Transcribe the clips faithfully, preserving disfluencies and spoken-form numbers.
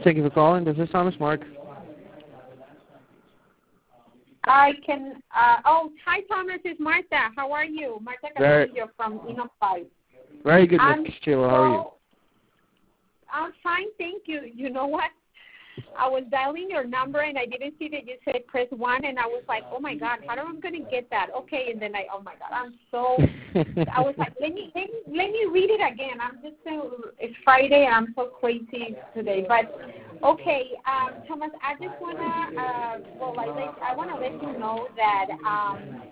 Thank you for calling. This is Thomas Mark. I can, uh, oh, hi, Thomas. It's Martha. How are you? Martha Castillo from Innoflight. Very good, Miz Castillo. How are you? I'm fine, thank you. You know what? I was dialing your number, and I didn't see that you said press one, and I was like, oh, my God, how am I going to get that? Okay, and then I, oh, my God, I'm so, I was like, let me, let me, let me read it again. I'm just, so, it's Friday, and I'm so crazy today. But, okay, um, Thomas, I just want to, uh, well, I, like, I want to let you know that um,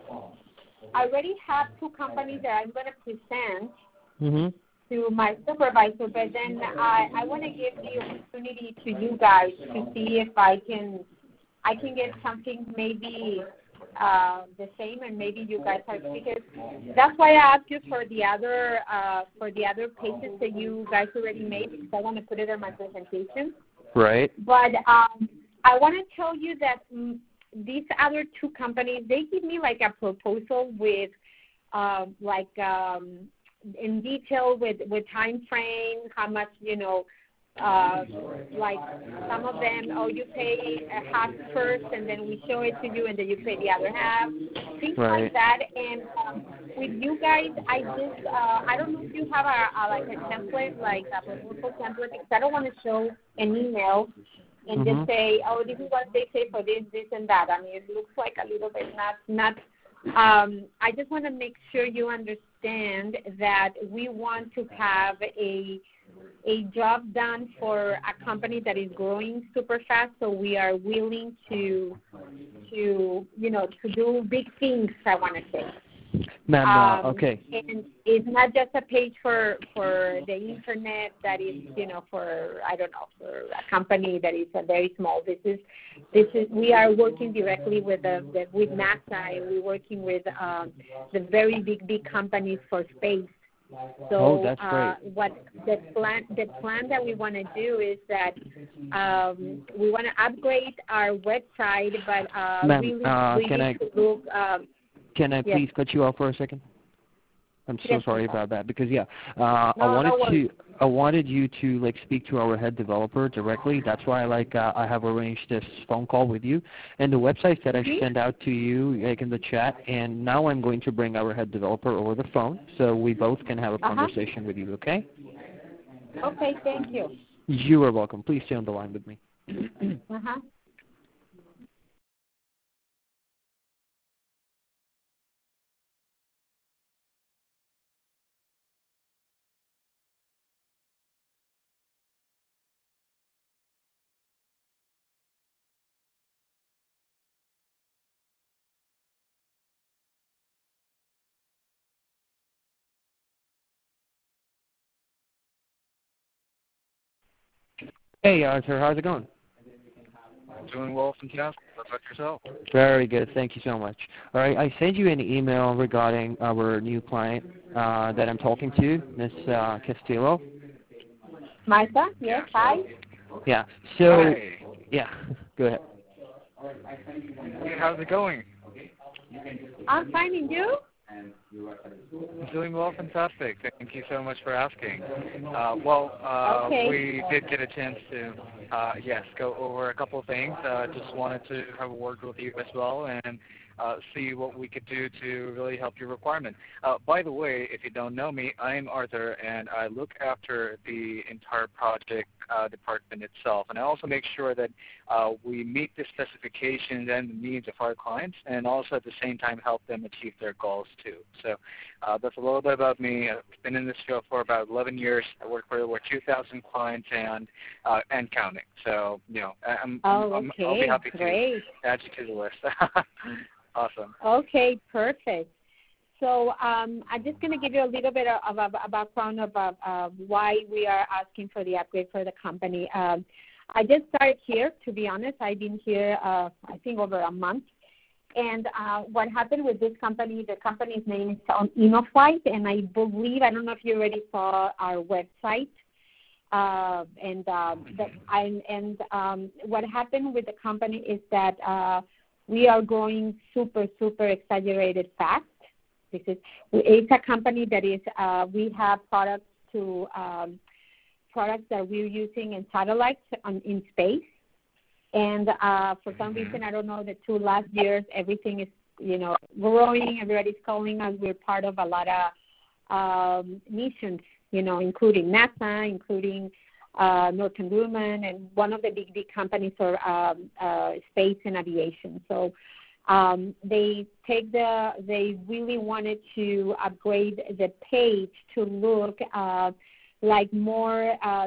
I already have two companies that I'm going to present. Mm-hmm. To my supervisor, but then I, I want to give the opportunity to you guys to see if I can I can get something maybe uh, the same, and maybe you guys are, because that's why I asked you for the other uh, for the other pages that you guys already made, because I want to put it in my presentation. Right. But um, I want to tell you that mm, these other two companies, they give me like a proposal with uh, like. Um, in detail with, with time frame, how much, you know, uh, like some of them, oh, you pay a half first and then we show it to you and then you pay the other half, things right. like that. And um, with you guys, I just, uh, I don't know if you have a, a like a template, like a proposal template, because I don't want to show an email and mm-hmm. just say, oh, this is what they say for this, this, and that. I mean, it looks like a little bit not, not Um, I just want to make sure you understand that we want to have a a job done for a company that is growing super fast, so we are willing to to you know to do big things, I want to say. Ma'am, um, uh, okay. And it's not just a page for for the internet that is, you know, for, I don't know, for a company that is a very small. This is, this is we are working directly with the, the with NASA, and we're working with um, the very big, big companies for space. So oh, that's uh, great. what the plan the plan that we want to do is that um, we want to upgrade our website, but uh, Ma'am, really, uh, really can I, to look. Um, can I yes. please cut you off for a second? I'm so yes, sorry about that, because yeah, uh, no, I wanted no to I wanted you to like speak to our head developer directly. That's why like uh, I have arranged this phone call with you, and the websites that I mm-hmm. sent out to you like in the chat. And now I'm going to bring our head developer over the phone, so we both can have a uh-huh. conversation with you. Okay? Okay, thank you. You are welcome. Please stay on the line with me. uh-huh. Hey, Arthur, how's it going? Doing well, fantastic. How about yourself? Very good. Thank you so much. All right, I sent you an email regarding our new client uh, that I'm talking to, Miss uh, Castillo. Martha, yes, hi. Yeah. So, Hi. yeah, go ahead. Hey, how's it going? I'm fine, and you? I'm doing well, fantastic. Thank you so much for asking. Uh, well, uh, okay. we did get a chance to, uh, yes, go over a couple of things. Uh, just wanted to have a word with you as well and uh, see what we could do to really help your requirement. Uh, by the way, if you don't know me, I'm Arthur, and I look after the entire project uh, department itself. And I also make sure that uh, we meet the specifications and the needs of our clients, and also at the same time help them achieve their goals too. So uh, that's a little bit about me. I've been in this field for about eleven years. I work for over two thousand clients and uh, and counting. So, you know, I'm, oh, I'm, okay. I'll be happy Great. to add you to the list. Awesome. Okay, perfect. So um, I'm just going to give you a little bit of a, a background about uh, why we are asking for the upgrade for the company. Um, I just started here, to be honest. I've been here, uh, I think, over a month. And uh, what happened with this company, the company's name is on Innoflight, and I believe, I don't know if you already saw our website. Uh, and uh, the, I, and um, what happened with the company is that uh, we are growing super, super exaggerated fast. This is it's a company that is uh, we have products to um, products that we're using in satellites on, in space. And uh, for some mm-hmm. reason, I don't know, the two last years, everything is, you know, growing. Everybody's calling us. We're part of a lot of um, missions, you know, including NASA, including uh, Northrop Grumman, and one of the big, big companies for um, uh, space and aviation. So um, they take the, they really wanted to upgrade the page to look uh, like more uh,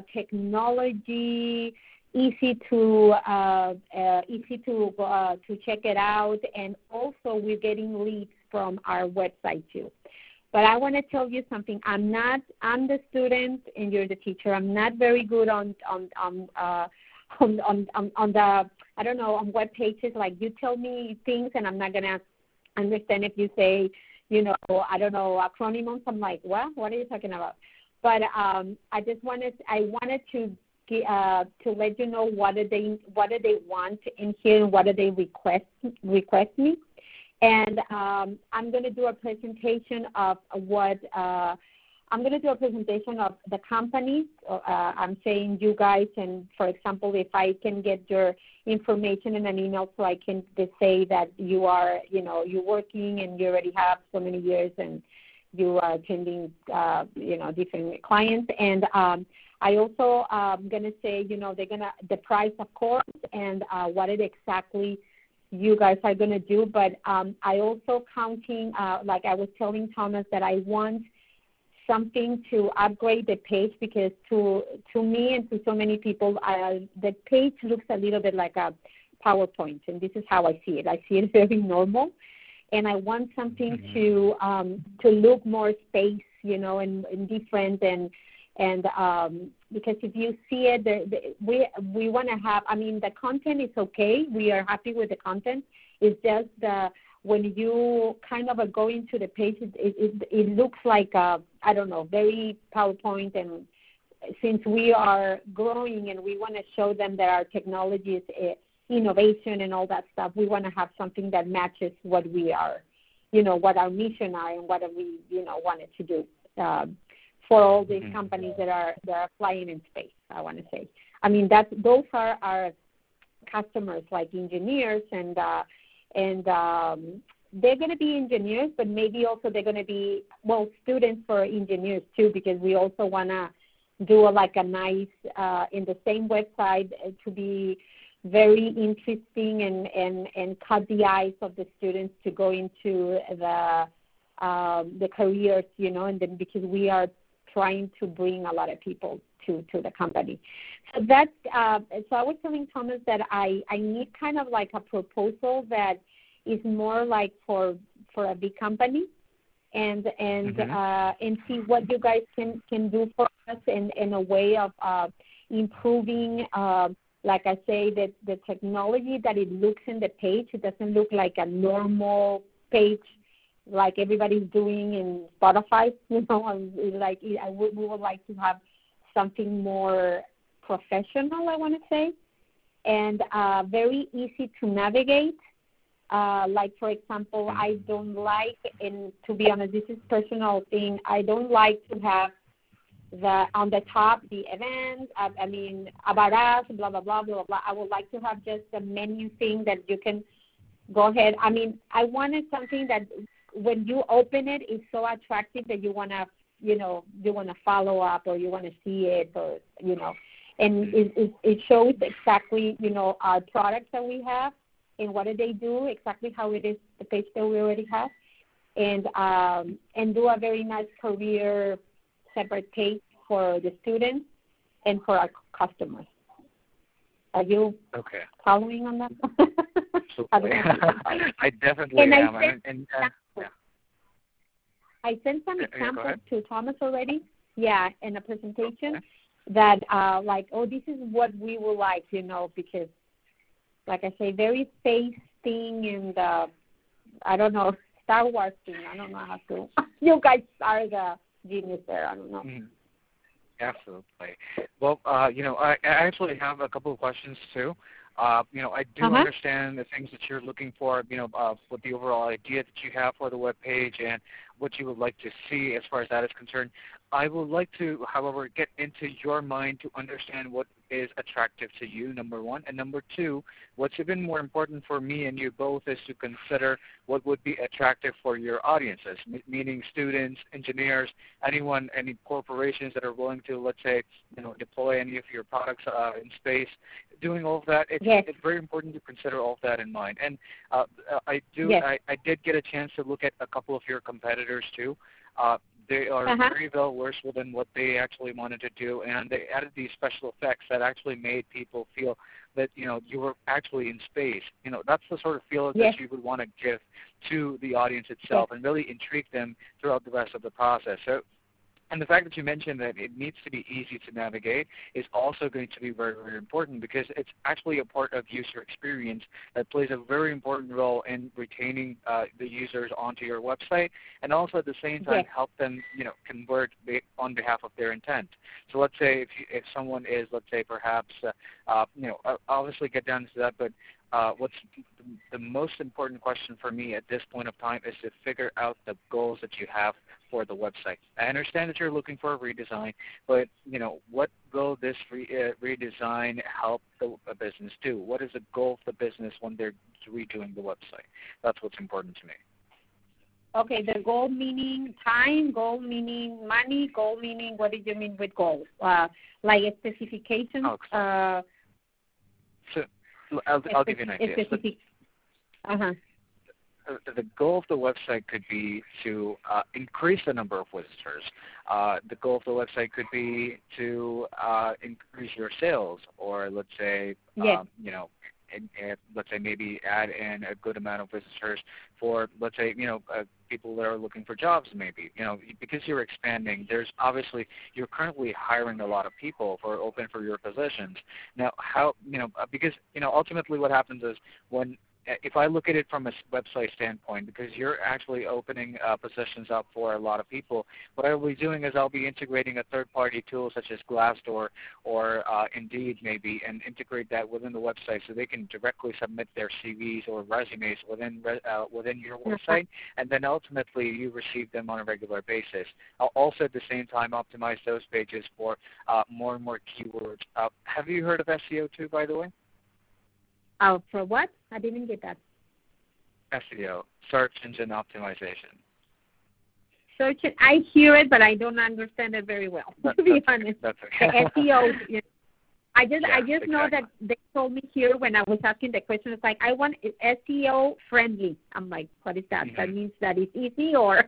technology, easy to uh, uh, easy to uh, to check it out, and also we're getting leads from our website too. But I want to tell you something. I'm not. I'm the student, and you're the teacher. I'm not very good on on on uh, on, on on on the I don't know on web pages. Like you tell me things, and I'm not gonna understand if you say, you know, I don't know acronyms. I'm like, what? What are you talking about? But um, I just wanted. I wanted to. Uh, to let you know what do they what do they want in here and what do they request request me, and um, I'm going to do a presentation of what uh, I'm going to do a presentation of the companies. Uh, I'm saying you guys, and for example, if I can get your information in an email, so I can just say that you are you know you're working and you already have so many years and you are attending uh, you know different clients and. Um, I also am um, going to say, you know, they're going to, the price, of course, and uh, what it exactly you guys are going to do. But um, I also counting, uh, like I was telling Thomas, that I want something to upgrade the page because to to me and to so many people, uh, the page looks a little bit like a PowerPoint, and this is how I see it. I see it very normal, and I want something mm-hmm. to um, to look more space, you know, and, and different and And um, because if you see it, the, the, we we want to have. I mean, the content is okay. We are happy with the content. It's just the when you kind of go into the page, it it, it looks like a, I don't know, very PowerPoint. And since we are growing and we want to show them that our technology is uh, innovation and all that stuff, we want to have something that matches what we are, you know, what our mission are and what we you know wanted to do. Uh, for all these companies that are that are flying in space, I want to say. I mean, that those are our customers, like engineers, and uh, and um, they're going to be engineers, but maybe also they're going to be, well, students for engineers too, because we also want to do a, like a nice, uh, in the same website uh, to be very interesting and, and, and cut the eyes of the students to go into the um, the careers, you know, and then because we are trying to bring a lot of people to, to the company. So that's, uh, so I was telling Thomas that I, I need kind of like a proposal that is more like for for a big company and and mm-hmm. uh, and see what you guys can, can do for us in, in a way of uh, improving, uh, like I say, that the technology that it looks in the page, it doesn't look like a normal page like everybody's doing in Spotify, you know, and like I would, we would like to have something more professional, I want to say, and uh, very easy to navigate. Uh, like, for example, I don't like, and to be honest, this is personal thing, I don't like to have the on the top the events, I, I mean, about us, blah, blah, blah, blah, blah. I would like to have just a menu thing that you can go ahead. I mean, I wanted something that when you open it, it's so attractive that you want to, you know, you want to follow up or you want to see it or, you know, and it, it, it shows exactly, you know, our products that we have and what do they do, exactly how it is, the page that we already have, and um, and do a very nice career separate page for the students and for our customers. Are you okay. following on that? I definitely and am. I sent, and, and, uh, yeah. I sent some examples yeah, to Thomas already, yeah, in a presentation okay. that, uh, like, oh, this is what we would like, you know, because, like I say, very space thing and, uh, I don't know, Star Wars thing. I don't know how to. You guys are the genius there. I don't know. Mm-hmm. Absolutely. Well, uh, you know, I, I actually have a couple of questions too. Uh, you know, I do uh-huh. understand the things that you're looking for, you know, uh, with the overall idea that you have for the web page, and what you would like to see as far as that is concerned. I would like to, however, get into your mind to understand what is attractive to you, number one. And number two, what's even more important for me and you both is to consider what would be attractive for your audiences, m- meaning students, engineers, anyone, any corporations that are willing to, let's say, you know, deploy any of your products uh, in space. Doing all of that, it's, yes. it's very important to consider all of that in mind. And uh, I do, yes. I, I did get a chance to look at a couple of your competitors too. Uh, They are uh-huh. very well versed within what they actually wanted to do, and they added these special effects that actually made people feel that, you know, you were actually in space. You know, that's the sort of feel yes. that you would want to give to the audience itself yes. and really intrigue them throughout the rest of the process. So, and the fact that you mentioned that it needs to be easy to navigate is also going to be very, very important, because it's actually a part of user experience that plays a very important role in retaining uh, the users onto your website, and also at the same time yes. help them, you know, convert on behalf of their intent. So let's say if you, if someone is, let's say perhaps, uh, uh, you know, I'll obviously get down to that, but Uh, what's the most important question for me at this point of time is to figure out the goals that you have for the website. I understand that you're looking for a redesign, but, you know, what will this re- uh, redesign help the a business do? What is the goal of the business when they're redoing the website? That's what's important to me. Okay, the goal meaning time, goal meaning money, goal meaning, what did you mean with goals? Uh, like a specification? Oh, uh, so I'll, I'll give you an idea. Specific. Uh-huh. The goal of the website could be to uh, increase the number of visitors. Uh, the goal of the website could be to uh, increase your sales, or let's say, yes. um, you know, and, and let's say maybe add in a good amount of visitors for, let's say, you know, uh, people that are looking for jobs maybe. You know, because you're expanding, there's obviously, you're currently hiring a lot of people for open for your positions. Now, how, you know, because, you know, ultimately what happens is when, if I look at it from a website standpoint, because you're actually opening uh, positions up for a lot of people, what I'll be doing is I'll be integrating a third-party tool such as Glassdoor or uh, Indeed maybe, and integrate that within the website so they can directly submit their C Vs or resumes within uh, within your website, and then ultimately you receive them on a regular basis. I'll also at the same time optimize those pages for uh, more and more keywords. Uh, have you heard of S E O too, by the way? Oh, for what? I didn't get that. S E O, search engine optimization. Search it. I hear it, but I don't understand it very well. That, to be that's honest, okay. That's okay. the S E O. You know, I just, yeah, I just exactly. know that they told me here when I was asking the question. It's like I want it S E O friendly. I'm like, what is that? Mm-hmm. That means that it's easy, or?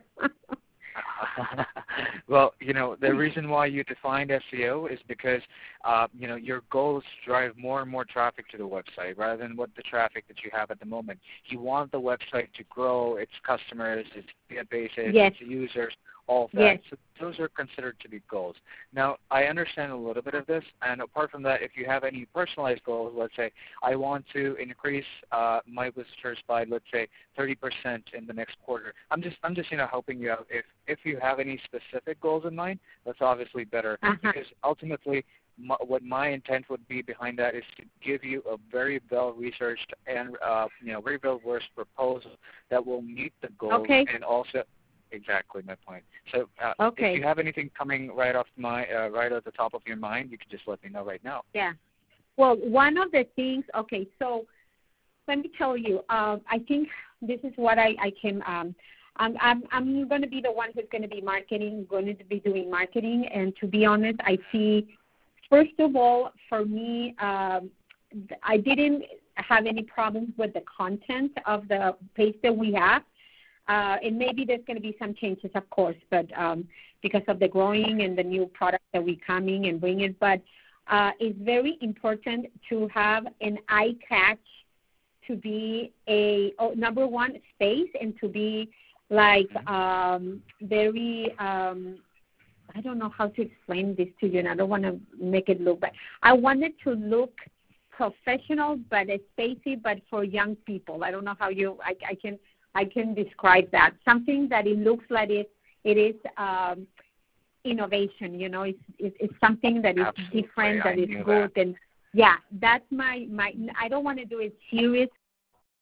Well, you know, the reason why you defined S E O is because, uh, you know, your goal is to drive more and more traffic to the website rather than what the traffic that you have at the moment. You want the website to grow its customers, its databases, yes. its users, all of that. Yes. So those are considered to be goals. Now, I understand a little bit of this, and apart from that, if you have any personalized goals, let's say, I want to increase uh, my visitors by, let's say, thirty percent in the next quarter. I'm just, I'm just, you know, helping you out. If, if you have any specific goals in mind, that's obviously better, uh-huh. because ultimately, my, what my intent would be behind that is to give you a very well-researched and, uh, you know, very well-versed proposal that will meet the goals okay. and also. Exactly my point. So uh, okay. if you have anything coming right off my uh, right at the top of your mind, you can just let me know right now. Yeah. Well, one of the things. Okay, so let me tell you. Uh, I think this is what I I can. Um, I'm I'm I'm going to be the one who's going to be marketing, going to be doing marketing, and to be honest, I see. First of all, for me, um, I didn't have any problems with the content of the page that we have. Uh, and maybe there's going to be some changes, of course, but um, because of the growing and the new products that we're coming and bringing. But uh, it's very important to have an eye catch, to be a oh, number one space, and to be like um, very. Um, I don't know how to explain this to you, and I don't want to make it look bad. I want it to look professional, but spacey, but for young people. I don't know how you. I, I can. I can describe that. Something that it looks like it, it is um, innovation, you know, it's, it's, it's something that is Absolutely. different, that I is good. That. And, yeah, that's my, my – I don't want to do it serious.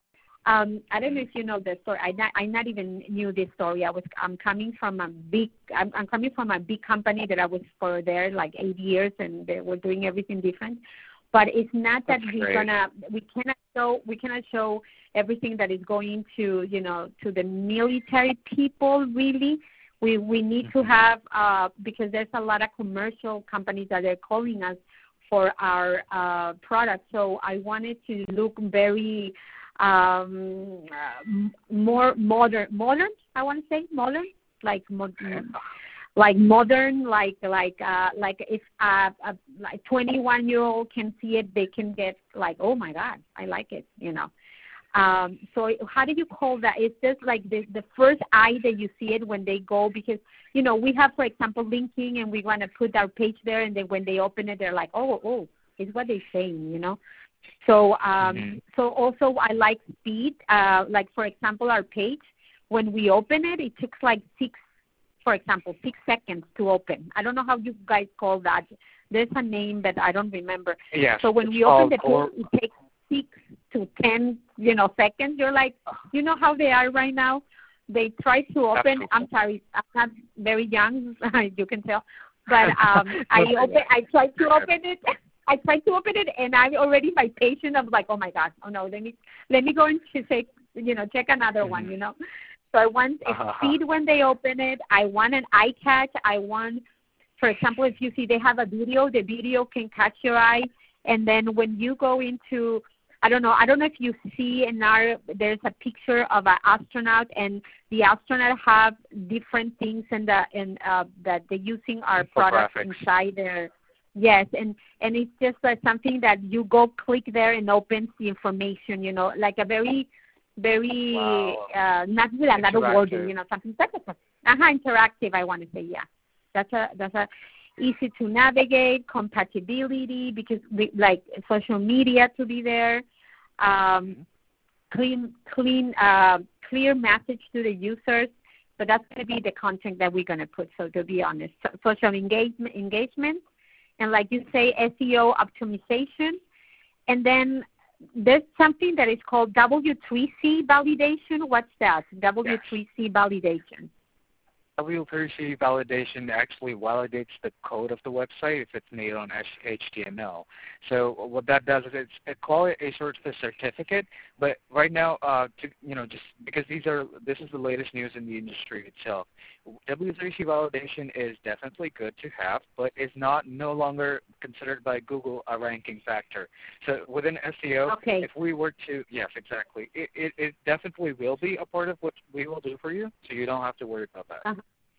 um, I don't know if you know the story. I not, I not even knew this story. I was I'm coming from a big I'm, I'm coming from a big company that I was for there like eight years, and they were doing everything different. But it's not that That's we're great. gonna we cannot show we cannot show everything that is going to you know to the military people really. We we need to have uh, because there's a lot of commercial companies that are calling us for our uh, product. So I wanted to look very um, uh, more modern. Modern, I want to say modern, like modern, like modern, like like uh, like if a, a like twenty-one year old can see it, they can get like, oh my God, I like it, you know. Um, so how do you call that? It's just like the, the first eye that you see it when they go, because, you know, we have, for example, linking, and we want to put our page there, and then when they open it, they're like, oh, oh, it's what they're saying, you know. So um, mm-hmm. so also I like speed. Uh, like, for example, our page, when we open it, it takes like six, for example, six seconds to open. I don't know how you guys call that. There's a name that I don't remember. Yes, so when we open the page, it takes six to ten, you know, seconds. You're like, you know how they are right now? They try to open. Absolutely. I'm sorry, I'm not very young, you can tell. But um, I open. I tried to open it. I tried to open it, and I'm already my patient. I'm like, oh my God, oh no, let me let me go and check, you know, check another mm-hmm. one, you know. So I want uh-huh. speed when they open it. I want an eye catch. I want, for example, if you see they have a video, the video can catch your eye. And then when you go into, I don't know, I don't know if you see in our, there's a picture of an astronaut, and the astronaut have different things in the in uh, that they're using our products inside their. Yes, and and it's just like something that you go click there and opens the information, you know, like a very, very wow. uh, not with a lot of wording, you know, something like that. Uh-huh, interactive, I want to say, yeah. That's a that's a. Easy to navigate, compatibility, because we like social media to be there, um, clean, clean, uh, clear message to the users. But that's going to be the content that we're going to put. So to be honest, so, social engagement, engagement, and like you say, S E O optimization, and then there's something that is called W three C validation. What's that? W three C validation. W three C validation actually validates the code of the website if it's made on H T M L. So what that does is it's it call it a sort of a certificate. But right now, uh, to, you know, just because these are this is the latest news in the industry itself. W three C validation is definitely good to have, but is not no longer considered by Google a ranking factor. So within S E O, okay. if we were to yes, exactly, it, it it definitely will be a part of what we will do for you. So you don't have to worry about that. Uh-huh.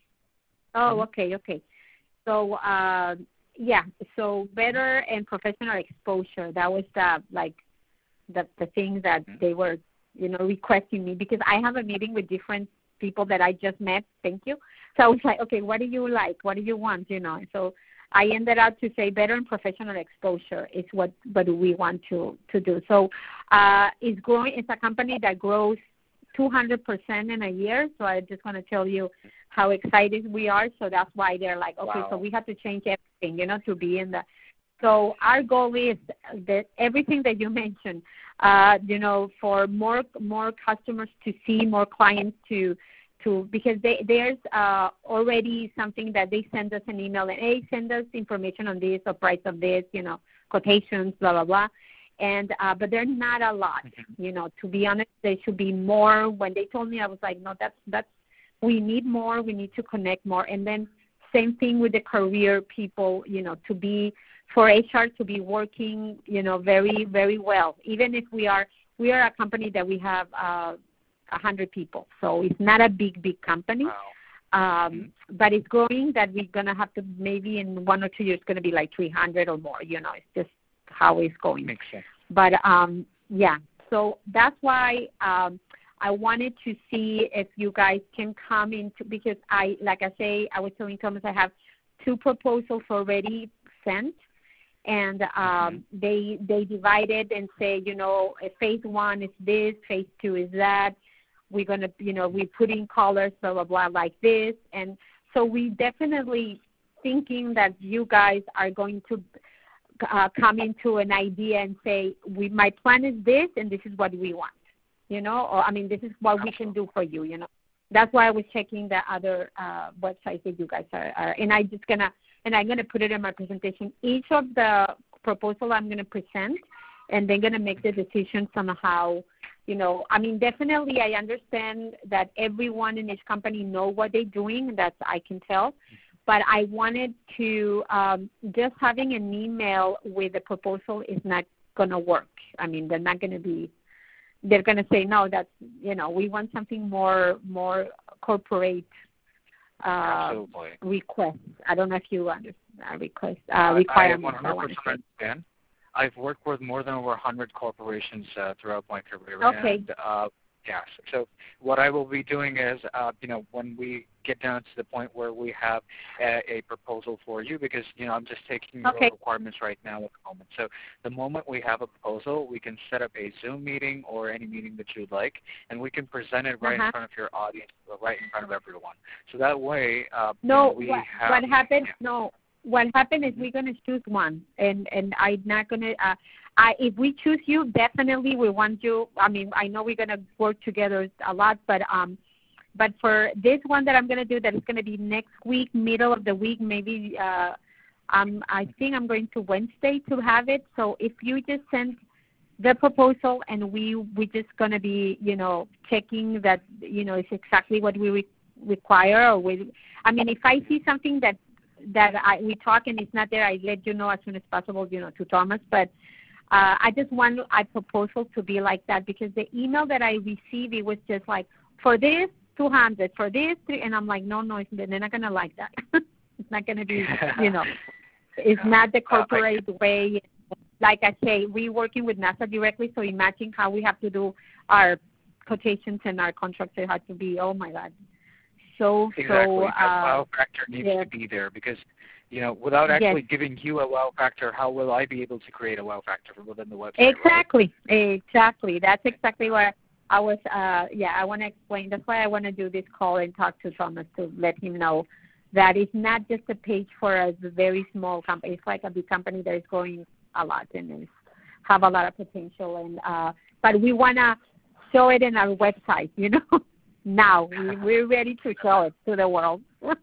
Oh, okay, okay. So, uh, yeah, so better and professional exposure. That was the, like, the, the thing that they were, you know, requesting me, because I have a meeting with different people that I just met. Thank you. So I was like, okay, what do you like? What do you want? You know, so I ended up to say better and professional exposure is what, what we want to, to do. So uh, it's growing. It's a company that grows two hundred percent in a year. So I just want to tell you how excited we are. So that's why they're like, okay, wow. so we have to change everything, you know, to be in the. So our goal is that everything that you mentioned, uh, you know, for more more customers to see, more clients to, to because they, there's uh, already something that they send us an email and, hey, send us information on this or price of this, you know, quotations, blah, blah, blah. And uh, but they're not a lot, you know. To be honest, there should be more. When they told me, I was like, no, that's that's we need more. We need to connect more. And then same thing with the career people, you know, to be for H R to be working, you know, very very well. Even if we are we are a company that we have uh, a hundred people, so it's not a big big company. Wow. Um, but it's growing. That we're gonna have to maybe in one or two years going to be like three hundred or more. You know, it's just how it's going. Makes sense. But um, yeah, so that's why um, I wanted to see if you guys can come into, because I, like I say, I was telling Thomas I have two proposals already sent, and um, mm-hmm. they they divided and say, you know, phase one is this, phase two is that. We're gonna, you know, we put in colors, blah blah blah, like this, and so we definitely thinking that you guys are going to. Uh, come into an idea and say, we my plan is this, and this is what we want. you know, or I mean, this is what we can do for you, you know. That's why I was checking the other uh, websites that you guys are, are, and I just gonna, and I'm gonna put it in my presentation. Each of the proposal I'm gonna present, and they're gonna make the decisions on how, you know. I mean, definitely, I understand that everyone in each company know what they're doing. That's I can tell, but I wanted to um, just having an email with a proposal is not gonna work. I mean, they're not gonna be. They're going to say, no, that's, you know, we want something more more corporate uh, request. I don't know if you understand uh, request, uh, requirements. I, I one hundred percent understand. I've worked with more than over one hundred corporations uh, throughout my career. Okay. And, uh, yes. So what I will be doing is, uh, you know, when we get down to the point where we have a, a proposal for you, because, you know, I'm just taking okay. your requirements right now at the moment. So the moment we have a proposal, we can set up a Zoom meeting or any meeting that you'd like, and we can present it right uh-huh. in front of your audience, right in front of everyone. So that way, uh, no, you know, we what, have... what happened, yeah. no, what happened is we're going to choose one, and, and I'm not going to... Uh, I, if we choose you, definitely we want you. I mean, I know we're going to work together a lot, but um, but for this one that I'm going to do, that is going to be next week, middle of the week, maybe. Uh, um, I think I'm going to Wednesday to have it. So if you just send the proposal, and we we just going to be, you know, checking that, you know, it's exactly what we re- require. Or we, I mean, if I see something that that I, we talk and it's not there, I let you know as soon as possible, you know, to Thomas, but. Uh, I just want a proposal to be like that, because the email that I received, it was just like, for this, two hundred, for this, three, and I'm like, no, no, it's, they're not going to like that. It's not going to be, you know, it's not the corporate way. Like I say, we're working with NASA directly, so imagine how we have to do our quotations and our contracts. They have to be, oh, my God. So, exactly. so, that uh, wow factor needs yeah. to be there, because, you know, without actually yes. giving you a wow factor, how will I be able to create a wow factor within the website? Exactly, right? exactly. That's exactly what I was. Uh, yeah, I want to explain. That's why I want to do this call and talk to Thomas to let him know that it's not just a page for a very small company. It's like a big company that is growing a lot and is, have a lot of potential. And uh, but we want to show it in our website. You know, now we, we're ready to show it to the world.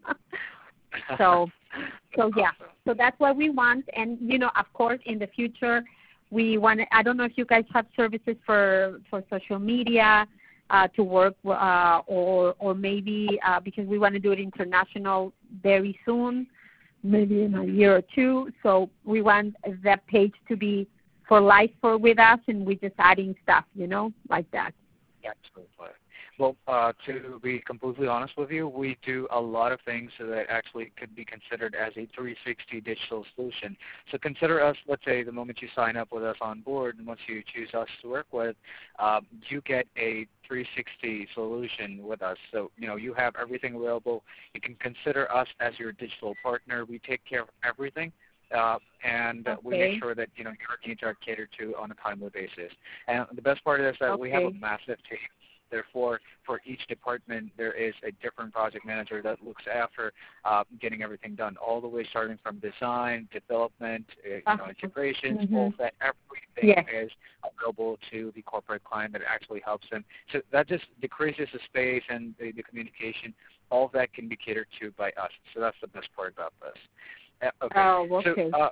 so. So, yeah, so that's what we want. And, you know, of course, in the future, we want to, I don't know if you guys have services for, for social media uh, to work, uh, or or maybe uh, because we want to do it international very soon, maybe in a year or two. So we want that page to be for life for with us, and we're just adding stuff, you know, like that. Absolutely. Well, uh, to be completely honest with you, we do a lot of things that actually could be considered as a three sixty digital solution. So consider us, let's say, the moment you sign up with us on board, and once you choose us to work with, um, you get a three sixty solution with us. So, you know, you have everything available. You can consider us as your digital partner. We take care of everything. Uh, and uh, okay. we make sure that, you know, your needs are catered to on a timely basis. And the best part is that okay. we have a massive team. Therefore, for each department, there is a different project manager that looks after uh, getting everything done, all the way starting from design, development, uh, you uh, know, integrations, mm-hmm. all that. Everything yes. is available to the corporate client that actually helps them. So that just decreases the space and the, the communication. All of that can be catered to by us. So that's the best part about this. Uh, okay. Oh, okay. So, uh,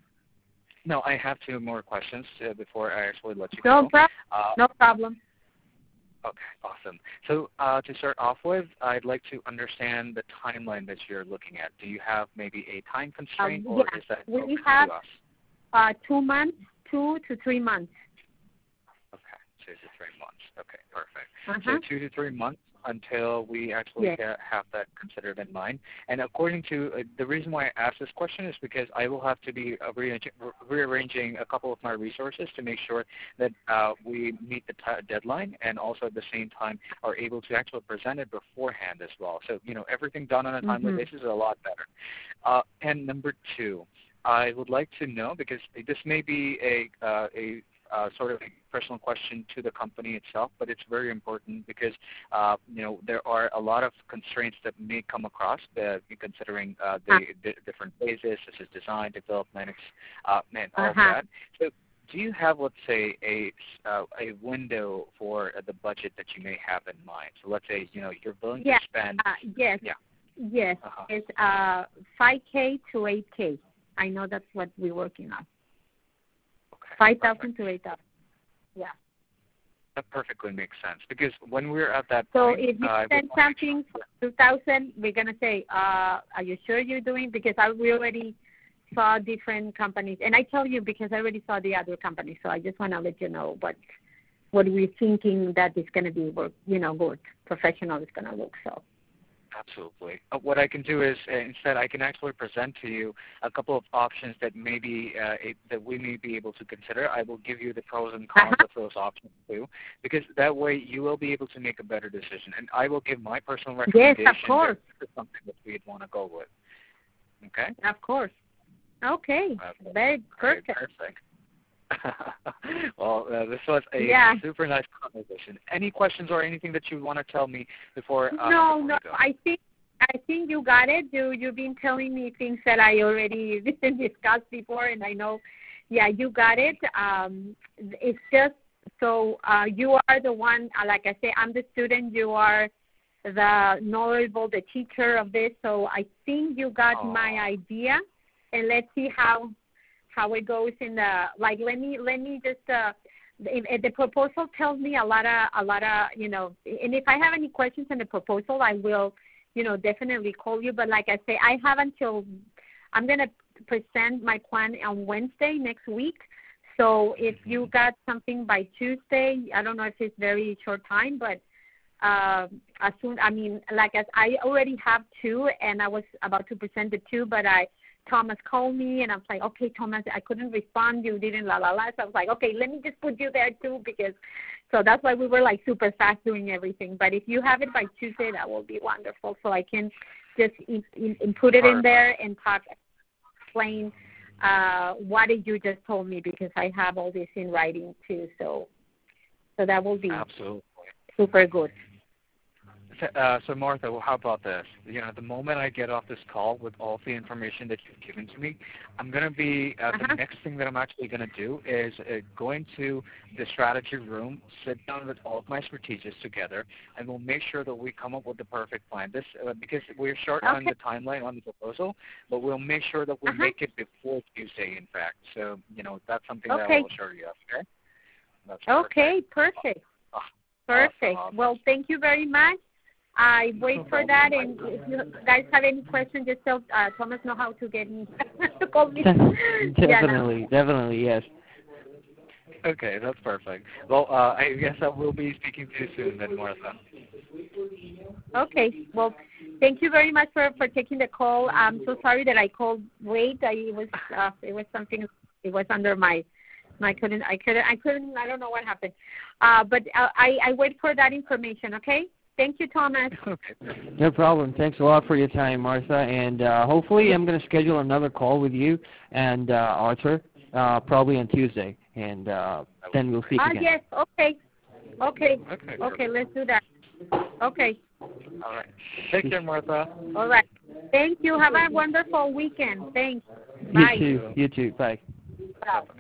no, I have two more questions uh, before I actually let you no go. Pro- uh, no problem. Okay, awesome. So uh, to start off with, I'd like to understand the timeline that you're looking at. Do you have maybe a time constraint, Um, or yeah. is that we open have to us? Uh, two months, two to three months. Okay, two to three months. Okay, perfect. Uh-huh. So two to three months until we actually yes. ha- have that considered in mind. And according to uh, the reason why I asked this question is because I will have to be uh, re- rearranging a couple of my resources to make sure that uh, we meet the t- deadline, and also at the same time are able to actually present it beforehand as well. So, you know, everything done on a timely mm-hmm. basis is a lot better. Uh, and number two, I would like to know, because this may be a, uh, a Uh, sort of a personal question to the company itself, but it's very important because, uh, you know, there are a lot of constraints that may come across uh, considering uh, the, the different phases, such as design, development, uh, and all uh-huh. of that. So do you have, let's say, a uh, a window for uh, the budget that you may have in mind? So let's say, you know, you're willing yeah, to spend. uh, yes, Yeah. yes, Uh-huh. it's uh, five K to eight K. I know that's what we're working on. Okay. five thousand to eight thousand. Yeah. That perfectly makes sense because when we're at that So point, if you uh, send something for two thousand, we're gonna say, uh, "Are you sure you're doing?" Because I we already saw different companies, and I tell you because I already saw the other companies. So I just want to let you know what what we're thinking that is gonna be work, you know, good, professional is gonna look. So. Absolutely. Uh, what I can do is uh, instead I can actually present to you a couple of options that maybe uh, it, that we may be able to consider. I will give you the pros and cons Uh-huh. of those options too, because that way you will be able to make a better decision. And I will give my personal recommendation Yes, of course. to something that we'd want to go with. Okay. Of course. Okay. Okay. Very perfect. Very perfect. Well, uh, this was a Yeah. super nice conversation. Any questions or anything that you want to tell me before? Uh, no, before no. we go? I think I think you got it. You you've been telling me things that I already discussed before, and I know. Yeah, you got it. Um, it's just so uh, you are the one. Uh, like I say, I'm the student. You are the knowledgeable, the teacher of this. So I think you got Aww. my idea, and let's see how. how it goes in the like let me let me just uh if, if the proposal tells me a lot of a lot of you know and if I have any questions in the proposal I will you know definitely call you, but like I say I have until I'm going to present my plan on Wednesday next week, so if you got something by Tuesday, I don't know if it's very short time, but uh, as soon I mean like as I already have two and I was about to present the two, but I Thomas called me, and I was like, okay, Thomas, I couldn't respond. You didn't, la, la, la. So I was like, okay, let me just put you there, too, because so that's why we were, like, super fast doing everything. But if you have it by Tuesday, that will be wonderful. So I can just in, in, in put it in there and talk, explain uh, what did you just told me, because I have all this in writing, too. So so that will be Absolutely. super good. Uh, so, Martha, well, how about this? You know, the moment I get off this call with all the information that you've given to me, I'm going to be, uh, Uh-huh. the next thing that I'm actually going to do is uh, go into the strategy room, sit down with all of my strategists together, and we'll make sure that we come up with the perfect plan. This uh, because we're short Okay. on the timeline on the proposal, but we'll make sure that we Uh-huh. make it before Tuesday, in fact. So, you know, that's something that I Okay. will assure you of, okay? That's Okay, perfect. Oh, Perfect. awesome, awesome. Well, thank you very much. I wait No for problem. that, and if you guys have any questions, just tell uh, Thomas know how to get me to call me. Definitely, definitely, yes. Okay, that's perfect. Well, uh, I guess I will be speaking to you soon then, Martha. Okay. Well, thank you very much for, for taking the call. I'm so sorry that I called late. I it was uh, it was something. It was under my. I couldn't. I couldn't. I couldn't. I don't know what happened. Uh, but uh, I I wait for that information. Okay. Thank you, Thomas. Okay. No problem. Thanks a lot for your time, Martha. And uh, hopefully I'm going to schedule another call with you and uh, Arthur uh, probably on Tuesday. And uh, then we'll speak Ah, again. yes. Okay. Okay. Okay. Okay. Let's do that. Okay. All right. Take care, Martha. All right. Thank you. Have a wonderful weekend. Thanks. You Bye. too. You too. Bye. Bye.